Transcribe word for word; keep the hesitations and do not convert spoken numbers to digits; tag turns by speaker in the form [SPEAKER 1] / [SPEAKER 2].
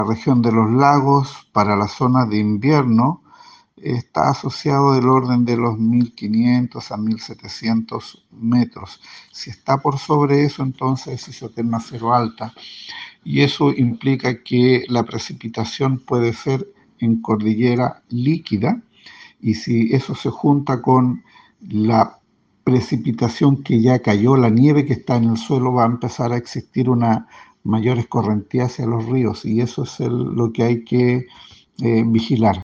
[SPEAKER 1] región de los lagos, para la zona de invierno, está asociado del orden de los mil quinientos a mil setecientos metros. Si está por sobre eso, entonces es isoterma cero alta, y eso implica que la precipitación puede ser en cordillera líquida, y si eso se junta con la precipitación que ya cayó, la nieve que está en el suelo, va a empezar a existir una mayor escorrentía hacia los ríos, y eso es el, lo que hay que eh, vigilar.